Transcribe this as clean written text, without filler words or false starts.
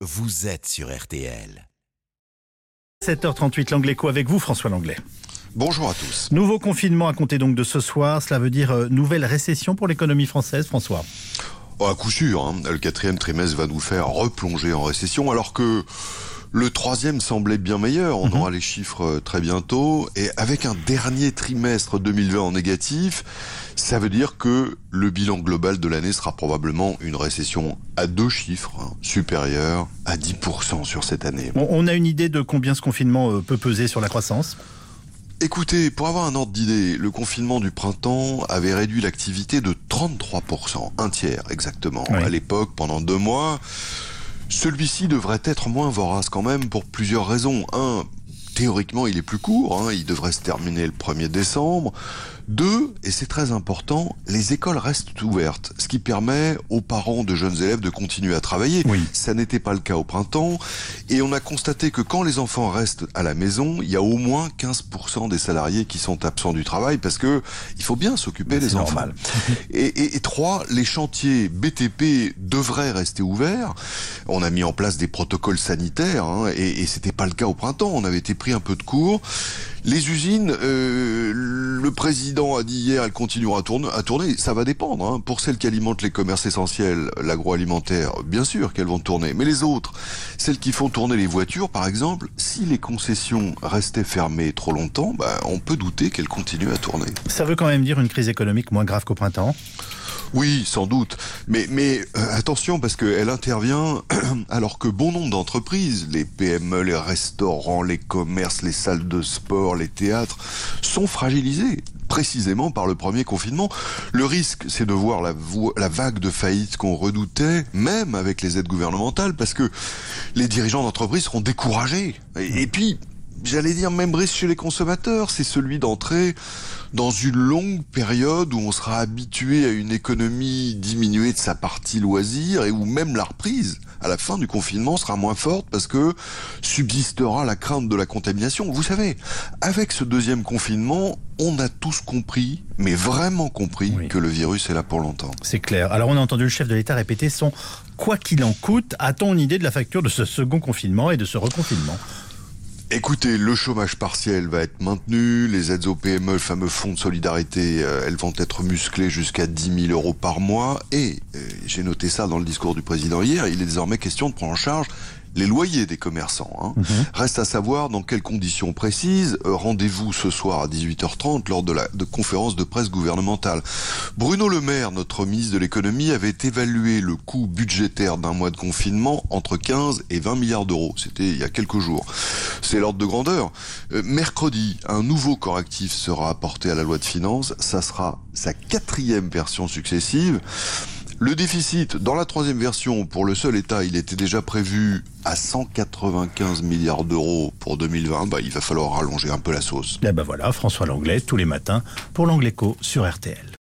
vous êtes sur RTL. 7h38, l'Angleco avec vous, François Langlais. Bonjour à tous. Nouveau confinement à compter donc de ce soir. Cela veut dire nouvelle récession pour l'économie française, François? À coup sûr, le quatrième trimestre va nous faire replonger en récession, alors que le troisième semblait bien meilleur. On aura les chiffres très bientôt. Et avec un dernier trimestre 2020 en négatif, ça veut dire que le bilan global de l'année sera probablement une récession à 2 chiffres, supérieure à 10% sur cette année. On a une idée de combien ce confinement peut peser sur la croissance? Écoutez, pour avoir un ordre d'idée, le confinement du printemps avait réduit l'activité de 33%, un tiers exactement. Oui. À l'époque, pendant 2 mois, celui-ci devrait être moins vorace quand même pour plusieurs raisons. Un, théoriquement, il est plus court, il devrait se terminer le 1er décembre. 2, et c'est très important, les écoles restent ouvertes, ce qui permet aux parents de jeunes élèves de continuer à travailler. Oui. Ça n'était pas le cas au printemps, et on a constaté que quand les enfants restent à la maison, il y a au moins 15% des salariés qui sont absents du travail, parce que il faut bien s'occuper des enfants. Normal. Et 3, les chantiers BTP devraient rester ouverts. On a mis en place des protocoles sanitaires, et c'était pas le cas au printemps, on avait été pris un peu de court. Les usines, le président a dit hier, elles continueront à tourner. Ça va dépendre. Pour celles qui alimentent les commerces essentiels, l'agroalimentaire, bien sûr qu'elles vont tourner. Mais les autres, celles qui font tourner les voitures, par exemple, si les concessions restaient fermées trop longtemps, on peut douter qu'elles continuent à tourner. Ça veut quand même dire une crise économique moins grave qu'au printemps? Oui, sans doute. Mais attention, parce qu'elle intervient alors que bon nombre d'entreprises, les PME, les restaurants, les commerces, les salles de sport, les théâtres, sont fragilisés précisément par le premier confinement. Le risque, c'est de voir la vague de faillite qu'on redoutait, même avec les aides gouvernementales, parce que les dirigeants d'entreprises seront découragés. Et puis, j'allais dire, même risque chez les consommateurs, c'est celui d'entrer dans une longue période où on sera habitué à une économie diminuée de sa partie loisir et où même la reprise à la fin du confinement sera moins forte parce que subsistera la crainte de la contamination. Vous savez, avec ce deuxième confinement, on a tous compris, mais vraiment compris, que le virus est là pour longtemps. C'est clair. Alors on a entendu le chef de l'État répéter son « quoi qu'il en coûte ». A-t-on une idée de la facture de ce second confinement et de ce reconfinement? Écoutez, le chômage partiel va être maintenu, les aides aux PME, le fameux fonds de solidarité, elles vont être musclées jusqu'à 10 000 euros par mois. Et j'ai noté ça dans le discours du président hier, il est désormais question de prendre en charge les loyers des commerçants. Reste à savoir dans quelles conditions précises. Rendez-vous ce soir à 18h30 lors de conférence de presse gouvernementale. Bruno Le Maire, notre ministre de l'économie, avait évalué le coût budgétaire d'un mois de confinement entre 15 et 20 milliards d'euros. C'était il y a quelques jours. C'est l'ordre de grandeur. Mercredi, un nouveau correctif sera apporté à la loi de finances. Ça sera sa 4e version successive. Le déficit, dans la 3e version, pour le seul État, il était déjà prévu à 195 milliards d'euros pour 2020. Il va falloir rallonger un peu la sauce. Et voilà, François Langlais, tous les matins, pour l'Angleco sur RTL.